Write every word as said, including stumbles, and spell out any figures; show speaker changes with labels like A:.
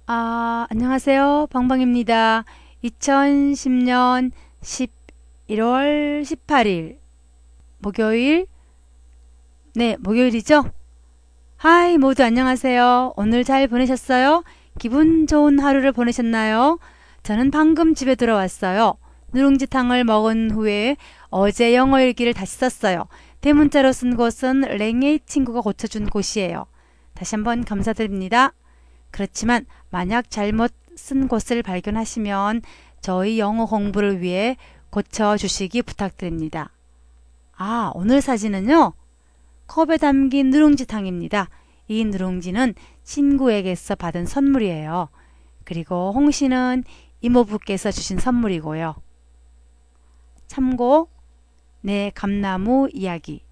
A: 아, 안녕하세요. 방방입니다. 이천십 년 십일월 십팔 일 목요일. 네, 목요일이죠? 하이, 모두 안녕하세요. 오늘 잘 보내셨어요? 기분 좋은 하루를 보내셨나요? 저는 방금 집에 들어왔어요. 누룽지탕을 먹은 후에 어제 영어 일기를 다시 썼어요. 대문자로 쓴 곳은 랭의 친구가 고쳐준 곳이에요. 다시 한번 감사드립니다. 그렇지만 만약 잘못 쓴 곳을 발견하시면 저희 영어 공부를 위해 고쳐주시기 부탁드립니다. 아, 오늘 사진은요, 컵에 담긴 누룽지탕입니다. 이 누룽지는 친구에게서 받은 선물이에요. 그리고 홍시는 이모부께서 주신 선물이고요. 참고, 내 감나무 이야기.